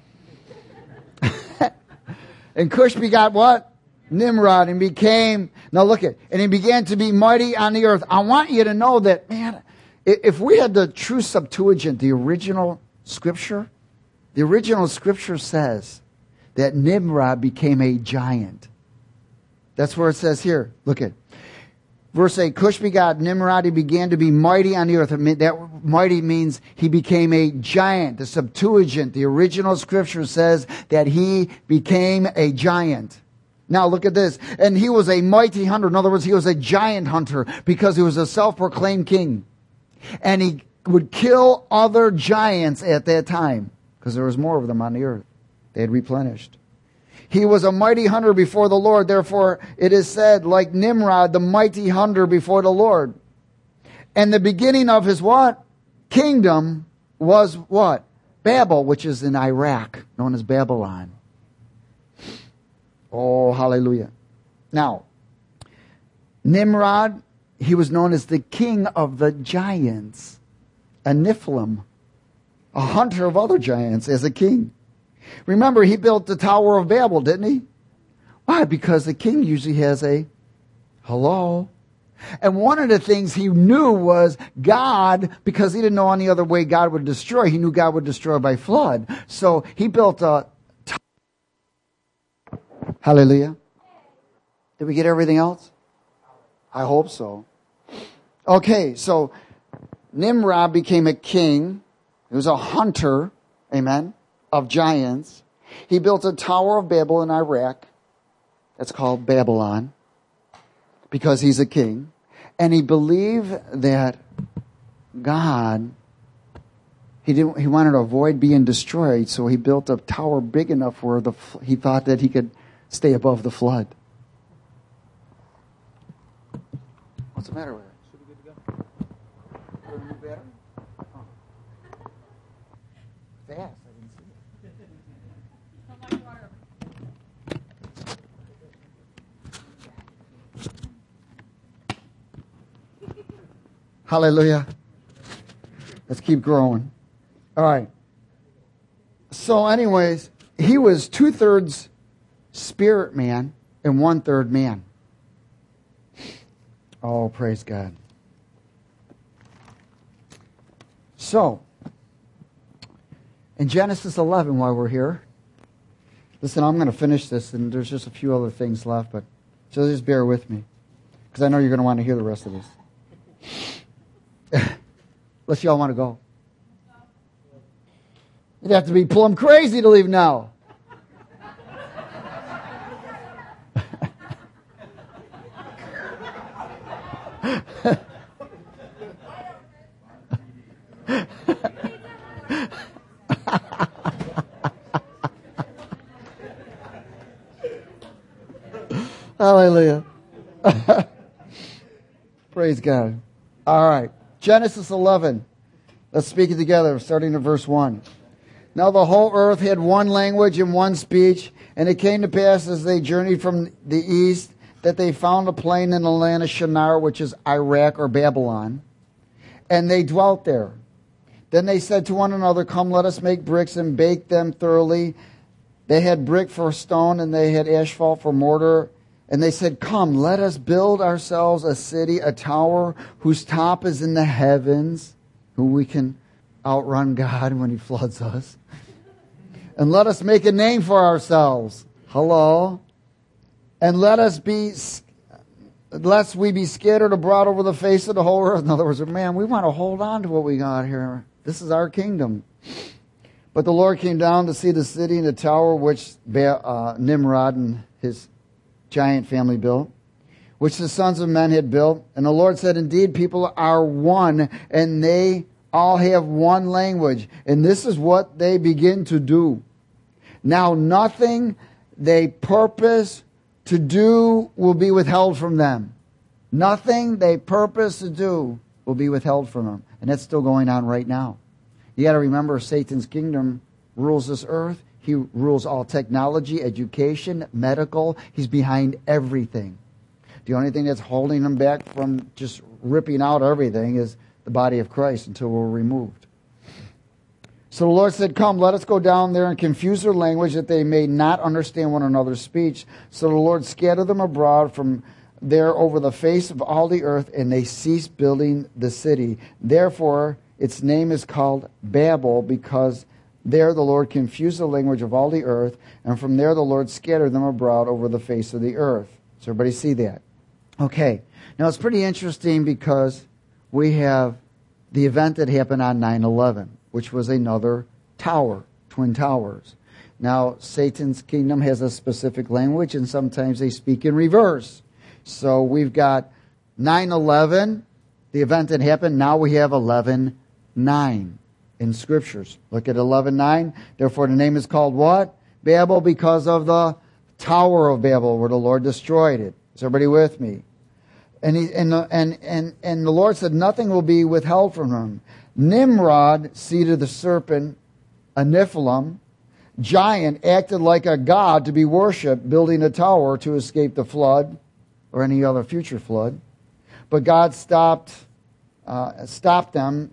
S1: And Cush begot what? Nimrod, and became, now look at, and he began to be mighty on the earth. I want you to know that, man, if we had the true Septuagint, the original scripture says that Nimrod became a giant. That's where it says here. Look at verse 8. Cush begot Nimrod. He began to be mighty on the earth. That mighty means he became a giant. The Septuagint, the original scripture says that he became a giant. Now look at this. And he was a mighty hunter. In other words, he was a giant hunter because he was a self-proclaimed king. And he would kill other giants at that time because there was more of them on the earth. They had replenished. He was a mighty hunter before the Lord. Therefore, it is said, like Nimrod, the mighty hunter before the Lord. And the beginning of his what? Kingdom was what? Babel, which is in Iraq, known as Babylon. Oh, hallelujah. Now, Nimrod, he was known as the king of the giants, a Nephilim, a hunter of other giants as a king. Remember, he built the Tower of Babel, didn't he? Why? Because the king usually has a hello. And one of the things he knew was God, because he didn't know any other way God would destroy. He knew God would destroy by flood. So he built a Hallelujah. Did we get everything else? I hope so. Okay, so Nimrod became a king. He was a hunter, amen, of giants. He built a Tower of Babel in Iraq. That's called Babylon because he's a king. And he believed that God, he wanted to avoid being destroyed, so he built a tower big enough where he thought that he could stay above the flood. What's the matter with it? Should be good to go. New battery? Oh. Fast. I didn't see it. Hallelujah. Let's keep growing. All right. So anyways, he was 2/3 spirit man and 1/3 man. Oh, praise God. So, in Genesis 11, while we're here, listen, I'm going to finish this, and there's just a few other things left, but so just bear with me, because I know you're going to want to hear the rest of this. Unless y'all want to go. You'd have to be plumb crazy to leave now. Hallelujah. Praise God. All right. Genesis 11. Let's speak it together, starting at verse 1. Now the whole earth had one language and one speech, and it came to pass as they journeyed from the east that they found a plain in the land of Shinar, which is Iraq or Babylon, and they dwelt there. Then they said to one another, come, let us make bricks and bake them thoroughly. They had brick for stone, and they had asphalt for mortar. And they said, come, let us build ourselves a city, a tower, whose top is in the heavens, who we can outrun God when he floods us. And let us make a name for ourselves. Hello. And lest we be scattered abroad over the face of the whole earth. In other words, man, we want to hold on to what we got here. This is our kingdom. But the Lord came down to see the city and the tower which Nimrod and his giant family built, which the sons of men had built. And the Lord said, indeed, people are one, and they all have one language. And this is what they begin to do. Now nothing they purpose to do will be withheld from them. Nothing they purpose to do will be withheld from them. And that's still going on right now. You got to remember, Satan's kingdom rules this earth. He rules all technology, education, medical. He's behind everything. The only thing that's holding him back from just ripping out everything is the body of Christ until we're removed. So the Lord said, come, let us go down there and confuse their language that they may not understand one another's speech. So the Lord scattered them abroad from there over the face of all the earth, and they ceased building the city. Therefore, its name is called Babel, because there the Lord confused the language of all the earth, and from there the Lord scattered them abroad over the face of the earth. So everybody see that? Okay. Now it's pretty interesting because we have the event that happened on 9/11, which was another tower, twin towers. Now, Satan's kingdom has a specific language, and sometimes they speak in reverse. So we've got 9/11, the event that happened. Now we have 11:9 in Scriptures. Look at 11:9. Therefore, the name is called what? Babel, because of the Tower of Babel, where the Lord destroyed it. Is everybody with me? And the Lord said, nothing will be withheld from him. Nimrod, seed of the serpent, a Nephilim, giant, acted like a god to be worshipped, building a tower to escape the flood or any other future flood. But God stopped them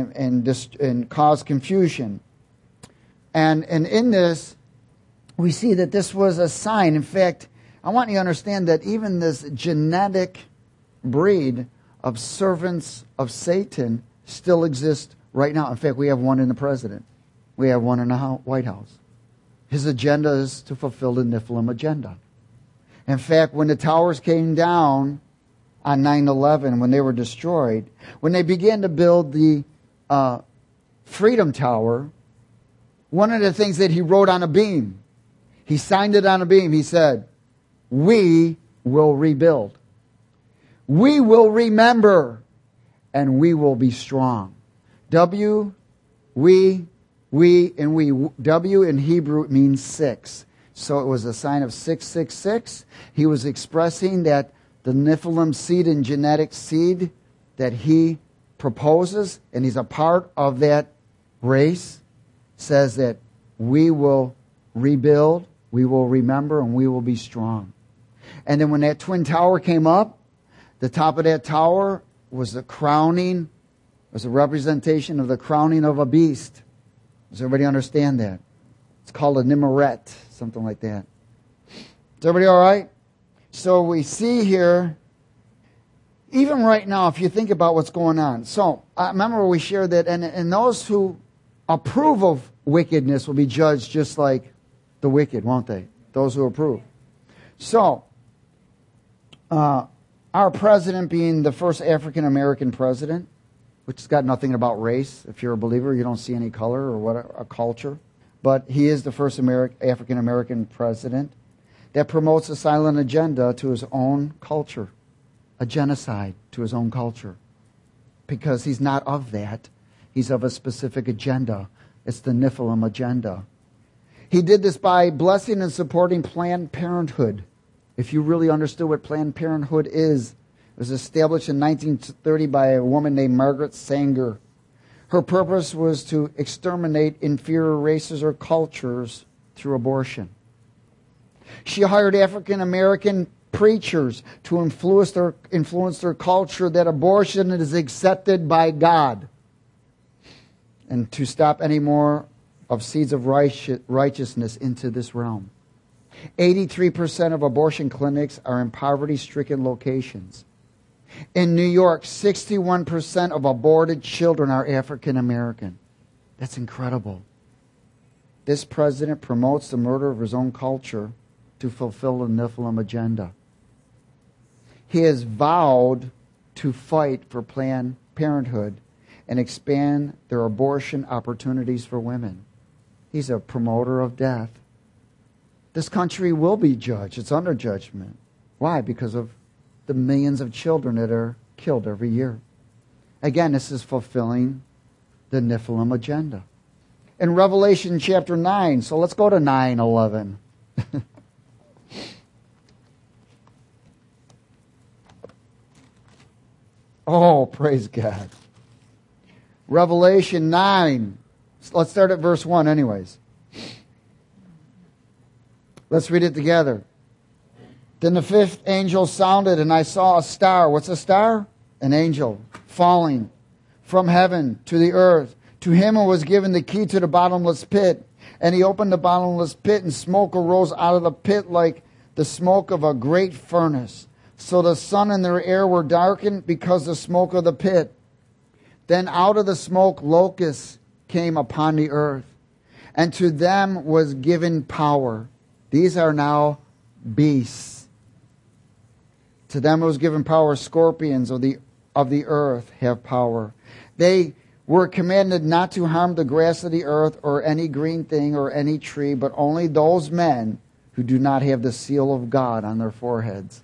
S1: and caused confusion. And in this, we see that this was a sign. In fact, I want you to understand that even this genetic breed of servants of Satan still exists right now. In fact, we have one in the president. We have one in the White House. His agenda is to fulfill the Nephilim agenda. In fact, when the towers came down on 9/11, when they were destroyed, when they began to build the Freedom Tower, one of the things that he wrote on a beam, he signed it on a beam. He said, we will rebuild. We will remember, and we will be strong. W, we, and we. W in Hebrew means 6. So it was a sign of 666. He was expressing that the Nephilim seed and genetic seed that he proposes, and he's a part of that race, says that we will rebuild, we will remember, and we will be strong. And then when that twin tower came up, the top of that tower was the crowning, was a representation of the crowning of a beast. Does everybody understand that? It's called a Nimeret, something like that. Is everybody all right? So we see here, even right now, if you think about what's going on. So I remember we shared that, and those who approve of wickedness will be judged just like the wicked, won't they? Those who approve. So, our president being the first African-American president, which has got nothing about race. If you're a believer, you don't see any color or what a culture. But he is the first African-American president that promotes a silent agenda to his own culture, a genocide to his own culture. Because he's not of that. He's of a specific agenda. It's the Nephilim agenda. He did this by blessing and supporting Planned Parenthood. If you really understood what Planned Parenthood is, it was established in 1930 by a woman named Margaret Sanger. Her purpose was to exterminate inferior races or cultures through abortion. She hired African American preachers to influence their culture that abortion is accepted by God. and to stop any more of seeds of righteousness into this realm. 83% of abortion clinics are in poverty-stricken locations. In New York, 61% of aborted children are African American. That's incredible. This president promotes the murder of his own culture to fulfill the Nephilim agenda. He has vowed to fight for Planned Parenthood and expand their abortion opportunities for women. He's a promoter of death. This country will be judged. It's under judgment. Why? Because of the millions of children that are killed every year. Again, this is fulfilling the Nephilim agenda. In Revelation chapter 9, so let's go to 9:11. Oh, praise God. Revelation 9. Let's start at verse 1 anyways. Let's read it together. Then the fifth angel sounded, and I saw a star. What's a star? An angel falling from heaven to the earth. To him was given the key to the bottomless pit. And he opened the bottomless pit, and smoke arose out of the pit like the smoke of a great furnace. So the sun and their air were darkened because of the smoke of the pit. Then out of the smoke locusts came upon the earth, and to them was given power. These are now beasts. To them was given power. Scorpions of the earth have power. They were commanded not to harm the grass of the earth or any green thing or any tree, but only those men who do not have the seal of God on their foreheads.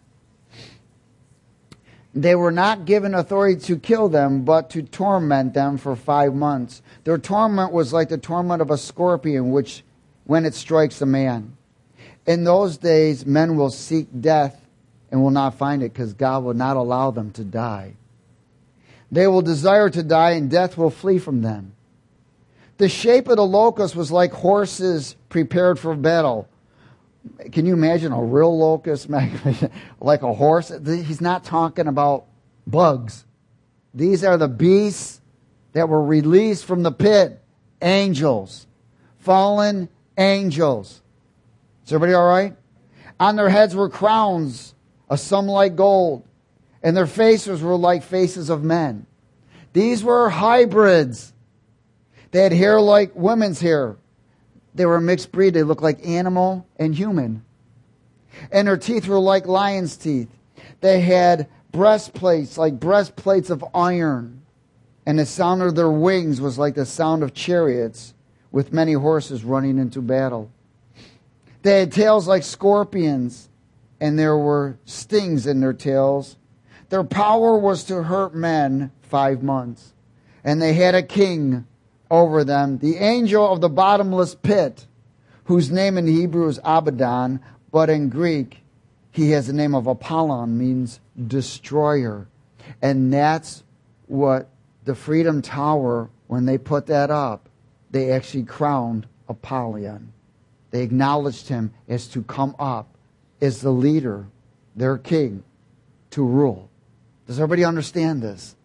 S1: They were not given authority to kill them, but to torment them for 5 months. Their torment was like the torment of a scorpion, which when it strikes a man. In those days, men will seek death and will not find it, because God will not allow them to die. They will desire to die, and death will flee from them. The shape of the locust was like horses prepared for battle. Can you imagine a real locust like a horse? He's not talking about bugs. These are the beasts that were released from the pit. Angels. Fallen angels. Is everybody all right? On their heads were crowns of some like gold, and their faces were like faces of men. These were hybrids. They had hair like women's hair. They were a mixed breed. They looked like animal and human. And their teeth were like lion's teeth. They had breastplates like breastplates of iron. And the sound of their wings was like the sound of chariots with many horses running into battle. They had tails like scorpions, and there were stings in their tails. Their power was to hurt men 5 months. And they had a king over them, the angel of the bottomless pit, whose name in Hebrew is Abaddon, but in Greek he has the name of Apollyon, means destroyer. And that's what the Freedom Tower, when they put that up, they actually crowned Apollyon. They acknowledged him as to come up as the leader, their king, to rule. Does everybody understand this?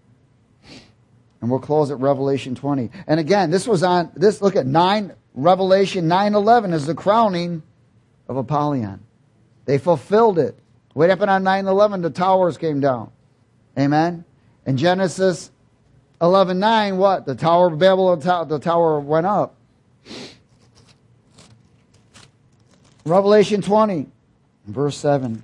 S1: And we'll close at Revelation 20. And again, look at Revelation 9:11 is the crowning of Apollyon. They fulfilled it. What happened on 9:11? The towers came down. Amen? In Genesis 11:9, what? The Tower of Babel, the tower went up. Revelation 20, verse 7.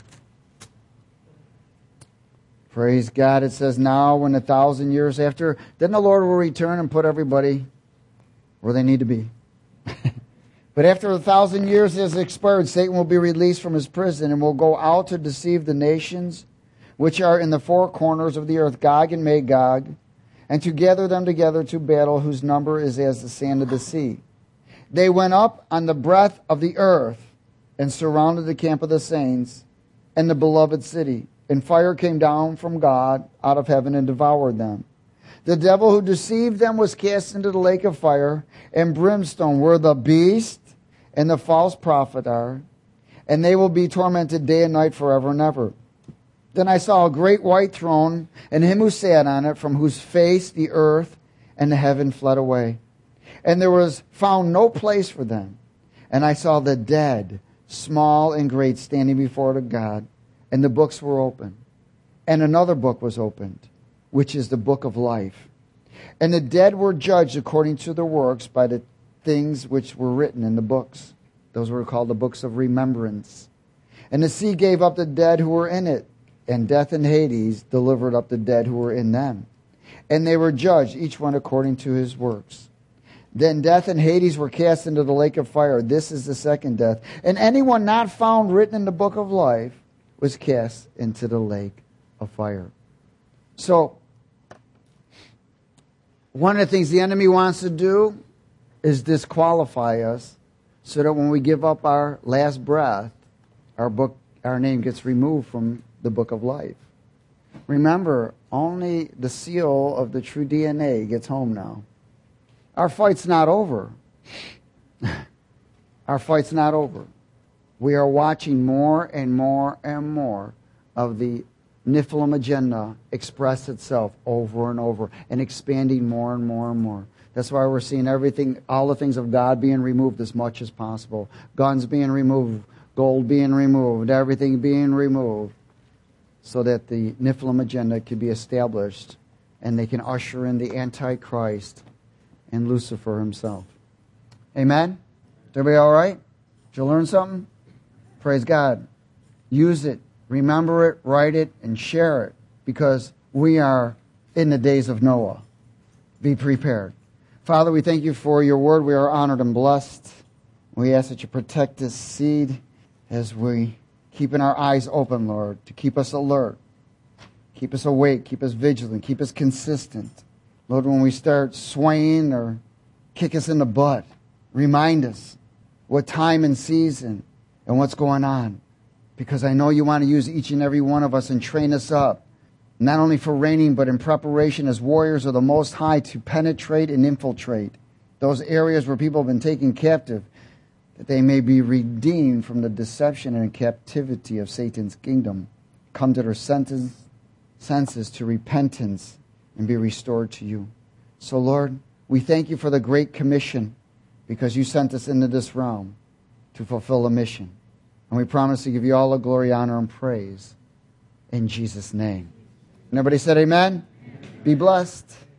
S1: Praise God. It says, now when 1,000 years after, then the Lord will return and put everybody where they need to be. But after 1,000 years has expired, Satan will be released from his prison and will go out to deceive the nations which are in the four corners of the earth, Gog and Magog, and to gather them together to battle, whose number is as the sand of the sea. They went up on the breadth of the earth and surrounded the camp of the saints and the beloved city. And fire came down from God out of heaven and devoured them. The devil who deceived them was cast into the lake of fire and brimstone, where the beast and the false prophet are, and they will be tormented day and night forever and ever. Then I saw a great white throne, and him who sat on it, from whose face the earth and the heaven fled away, And there was found no place for them. And I saw the dead, small and great, standing before the God, and the books were opened. And another book was opened, which is the book of life. And the dead were judged according to their works by the things which were written in the books. Those were called the books of remembrance. And the sea gave up the dead who were in it, and death and Hades delivered up the dead who were in them. And they were judged, each one according to his works. Then death and Hades were cast into the lake of fire. This is the second death. And anyone not found written in the book of life was cast into the lake of fire. So, one of the things the enemy wants to do is disqualify us so that when we give up our last breath, our name gets removed from the book of life. Remember, only the seal of the true DNA gets home now. Our fight's not over. Our fight's not over. We are watching more and more and more of the Nephilim agenda express itself over and over and expanding more and more and more. That's why we're seeing everything, all the things of God being removed as much as possible. Guns being removed, gold being removed, everything being removed, so that the Nephilim agenda can be established and they can usher in the Antichrist and Lucifer himself. Amen? Is everybody all right? Did you learn something? Praise God. Use it, remember it, write it, and share it, because we are in the days of Noah. Be prepared. Father, we thank you for your word. We are honored and blessed. We ask that you protect this seed as we keeping our eyes open, Lord, to keep us alert, keep us awake, keep us vigilant, keep us consistent. Lord, when we start swaying or kick us in the butt, remind us what time and season and what's going on. Because I know you want to use each and every one of us and train us up, not only for reigning, but in preparation as warriors of the Most High to penetrate and infiltrate those areas where people have been taken captive, that they may be redeemed from the deception and captivity of Satan's kingdom, come to their senses to repentance, and be restored to you. So, Lord, we thank you for the Great Commission, because you sent us into this realm to fulfill a mission. And we promise to give you all the glory, honor, and praise in Jesus' name. And everybody said amen? Be blessed.